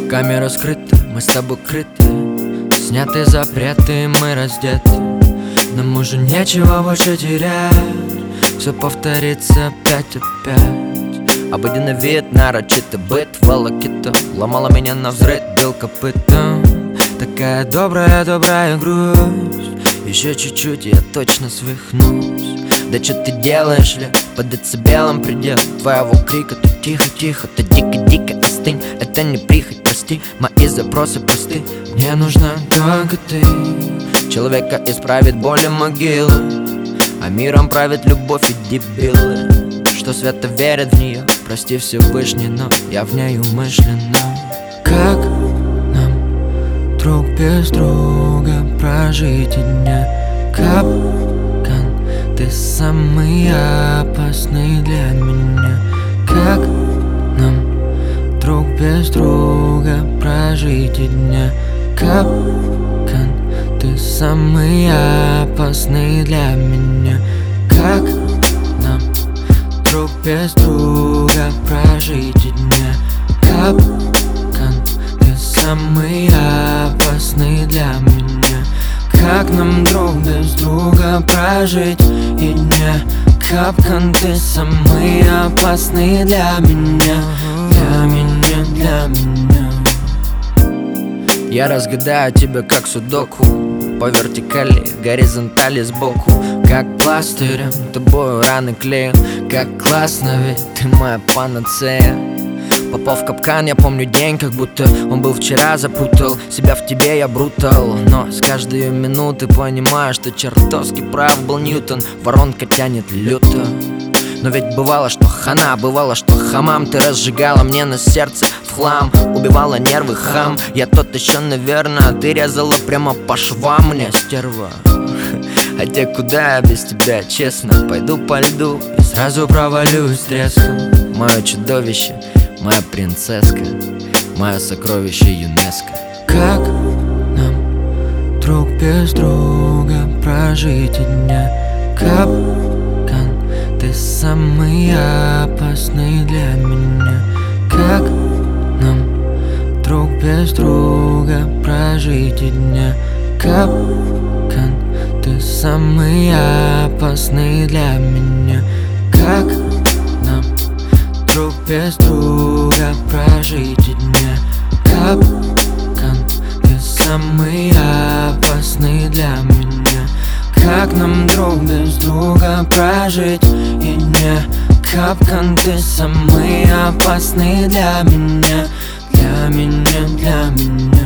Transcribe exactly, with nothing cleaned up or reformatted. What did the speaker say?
Камера скрыта, мы с тобой крыты, сняты запреты, мы раздеты. Нам уже нечего больше терять, все повторится опять опять. Обыденный вид, нарочитый быт, волокита ломала меня навзрыд, бил копытом. Такая добрая, добрая грусть, еще чуть-чуть и я точно свихнусь. Да что ты делаешь, ли? Под децибелом предел твоего крика. Ты тихо-тихо, ты дико-дико остынь. Это не прихоть, прости, мои запросы просты. Мне нужна только ты. Человека исправит боли могилы, а миром правит любовь и дебилы, что свято верят в нее. Прости Всевышний, но я в ней умышленно. Как нам друг без друга прожить и дня? Капкан, ты самый опасный для меня. Как нам друг без друга прожить и дня? Капкан, ты самый опасный для меня. Как нам друг без друга прожить и дня? Капкан, ты самый опасный для меня. Как нам друг без друга прожить и дня? Капкан, ты самый опасный для меня. Для меня, для меня. Я разгадаю тебя как судоку, по вертикали, горизонтали сбоку. Как пластырем тобою раны клею. Как классно, ведь ты моя панацея. Попал в капкан, я помню день, как будто он был вчера. Запутал себя в тебе, я брутал, но с каждой минуты понимаю, что чертовски прав был Ньютон. Воронка тянет люто. Но ведь бывало, что хана, бывало, что хамам. Ты разжигала мне на сердце в хлам, убивала нервы, хам. Я тот еще, наверное, ты резала прямо по швам мне, стерва. Хотя куда я без тебя, честно? Пойду по льду и сразу провалюсь треском. Мое чудовище, моя принцесска, мое сокровище ЮНЕСКО. Как нам друг без друга прожить и дня? Капкан, ты самый опасный для меня. Как нам друг без друга прожить и дня? Капкан, ты самый опасный для меня. Как нам друг без друга прожить и дня? Капкан, ты самый опасный для меня. Как нам друг без друга прожить и дня? Капкан, ты самый опасный для меня. Для меня, для меня.